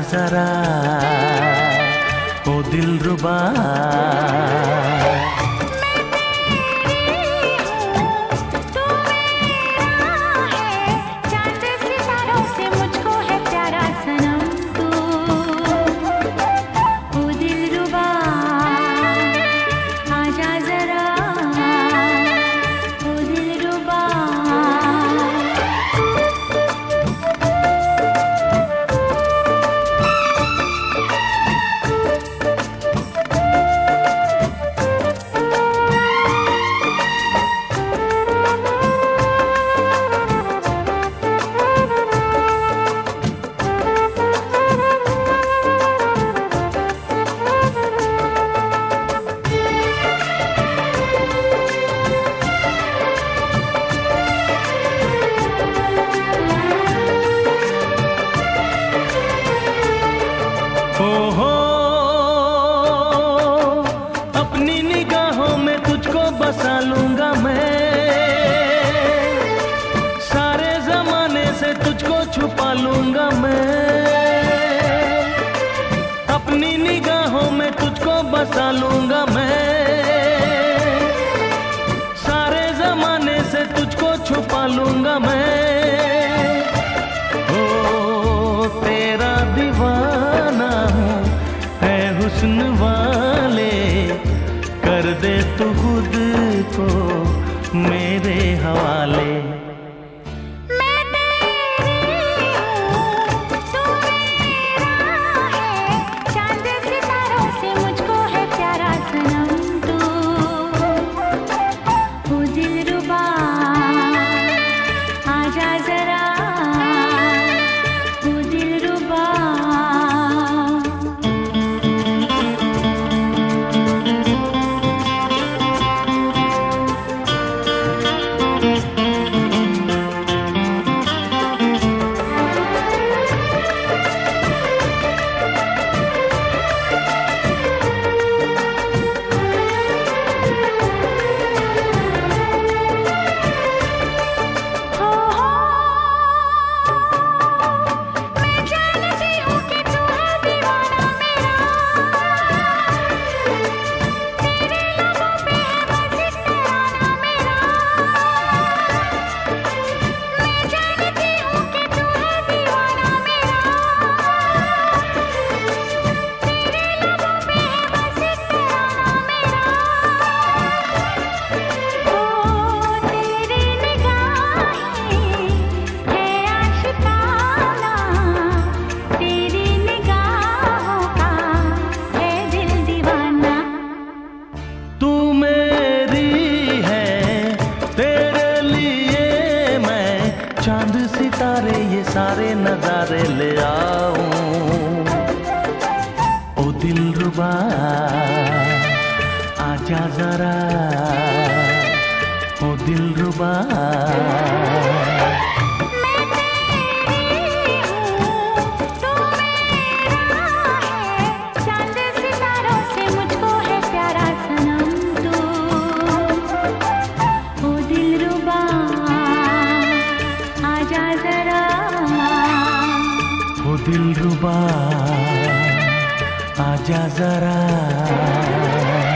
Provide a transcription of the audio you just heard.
जरा ओ दिलरुबा। हो अपनी निगाहों में तुझको बसा लूंगा मैं, सारे जमाने से तुझको छुपा लूंगा मैं। अपनी निगाहों में तुझको बसा लूंगा मैं, सारे जमाने से तुझको छुपा लूंगा मैं। तेरा दीवाना हूँ है हुस्न वाले, कर दे तू खुद को मेरे हवाले। चांद सितारे ये सारे नजारे ले आऊं। ओ दिलरुबा आजा जरा, ओ दिलरुबा। ओ दिलरुबा आजा जरा।